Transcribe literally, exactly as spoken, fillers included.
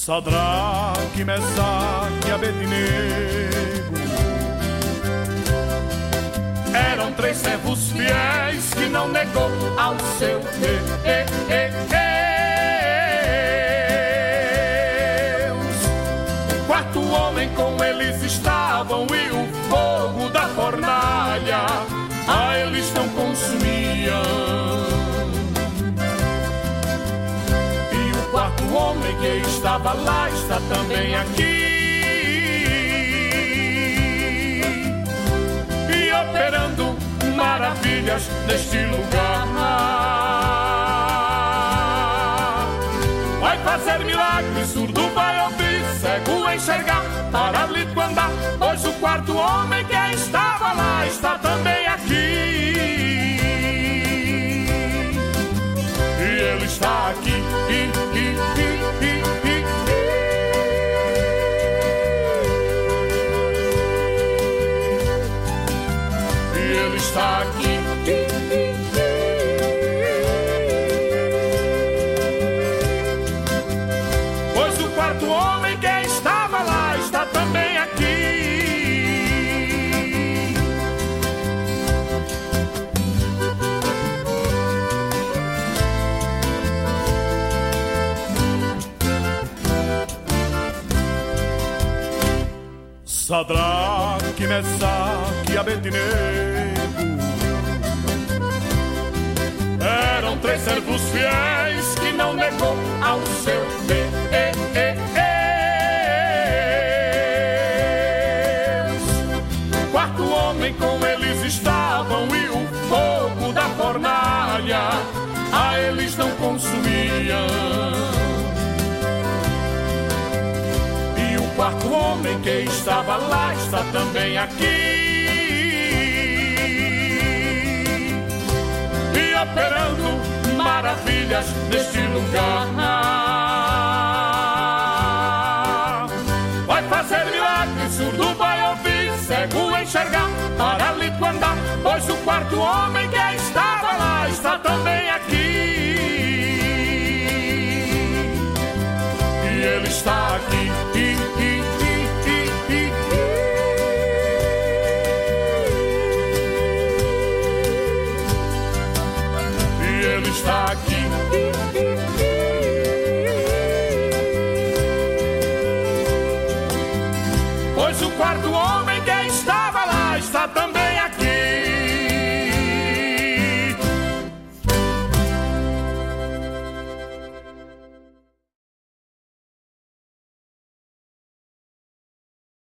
Sadraque, Mesaque e Abednego eram três servos fiéis que não negou ao seu Deus. O quarto homem com eles estavam e o fogo da fornalha a eles não consumia. E o quarto homem que estava lá está também aqui, e operando maravilhas neste lugar. Vai fazer milagres, surdo vai ouvir, cego enxergar, paralítico andar, pois o quarto homem que estava lá está também aqui. E ele está aqui, e, e, e, e, e, e. E ele está aqui, e, e, e. Pois o quarto homem que estava lá está também aqui. Sadraque, Mesaque e Abednego eram três servos fiéis que não negou ao seu Deus. Quarto homem com eles estavam e o fogo da fornalha a eles não consumia. O quarto homem que estava lá está também aqui, e operando maravilhas neste lugar. Vai fazer milagres, surdo vai ouvir, cego enxergar, paralítico andar, pois o quarto homem que estava lá está também aqui.